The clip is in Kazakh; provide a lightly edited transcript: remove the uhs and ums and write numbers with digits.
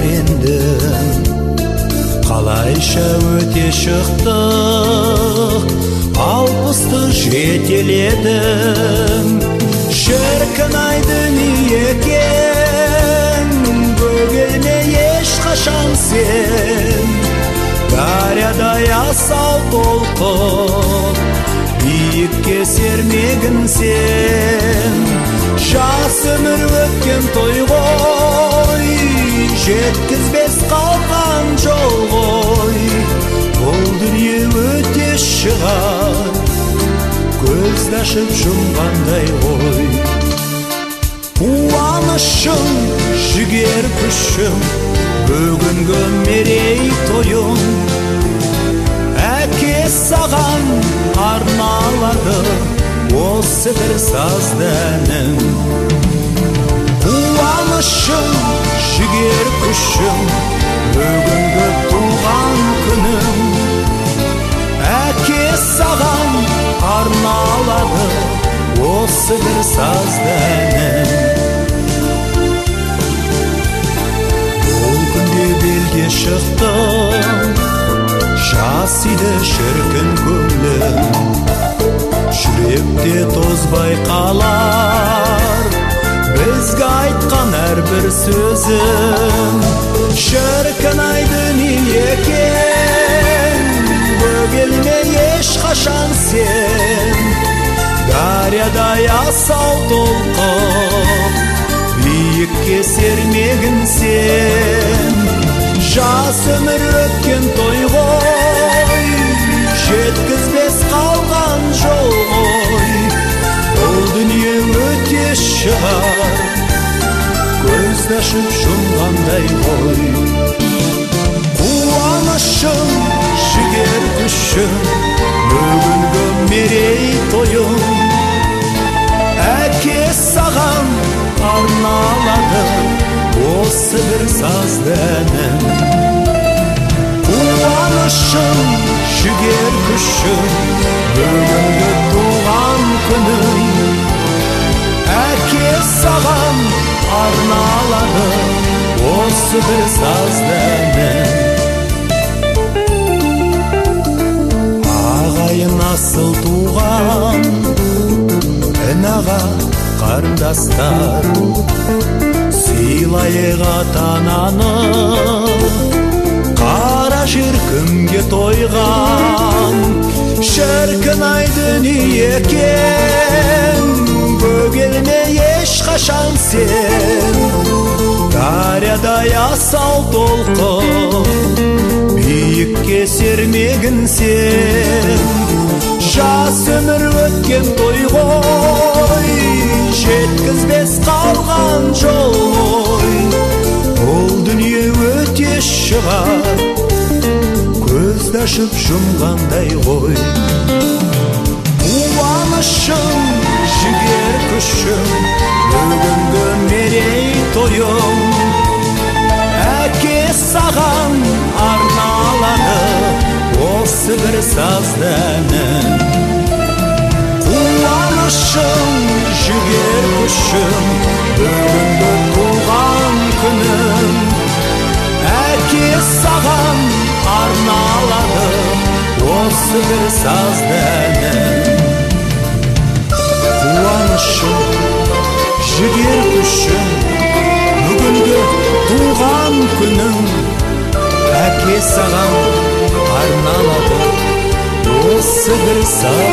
үйрендім, қалайша өте шықтық, 60-ты жетеледім. Шіркін-ай дүние екен, бөгелме ешқашан сен. Дариядай асау толқып, биікке сермегін сен. Жас өмір өткен той ғой, жеткізбес қалған жол ғой. Бұл дүние өте шығар, көзді ашып жұмғандай ғой. Қуанышым, жігер күшім, бүгінгі мерейтойым, әке саған арналады осы бір сазды әнім. Қуанышым, жігер күшім, бүгінгі туған күнім, әке саған арналады осы бір сазды әнім. Бұл күнде белге шықтым, жас иді шіркін көңлім, жүректе тозбай қалар бізге айтқан әрбір сөзім. Шіркін-ай дүние екен, бөгелме ешқашан сен. Дариядай асау толқып, биікке сермегін сен. Жас өмір өткен той ғой, жеткізбес қалған жол ғой. Бұл дүние өте шығар, көзді ашып жұмғандай ғой. Қуанышым, жігер күшім, бүгінгі мерейтойым, әке саған арналады осы бір сазды әнім. Қуанышым, жігер күшім, бүгінгі туған күнім, әке саған арналады осы бір сазды әнім. Ағайын асыл туған, інаға қарындастар, сыйлайық ата-ананы, қара жер кімге тойған. Шіркін-ай дүние екен, бөгелме ешқашан сен. Дариядай асау толқып, биікке сермегін сен. Жас өмір өткен той ғой, жеткізбес қалған жол ғой. Бұл дүние өте шығар, көзді ашып жұмғандай ғой. Қуанышым, жігер күшім, бүгінгі мерейтойым, әке саған арналады осы бір сазды әнім. Қуанышым, жігер күшім, бүгінгі туған күнім, әке саған арналады осы бір сазды әнім. Қуанышым, жігер күшім, бүгінгі туған күнім, әке саған арналады осы бір сазды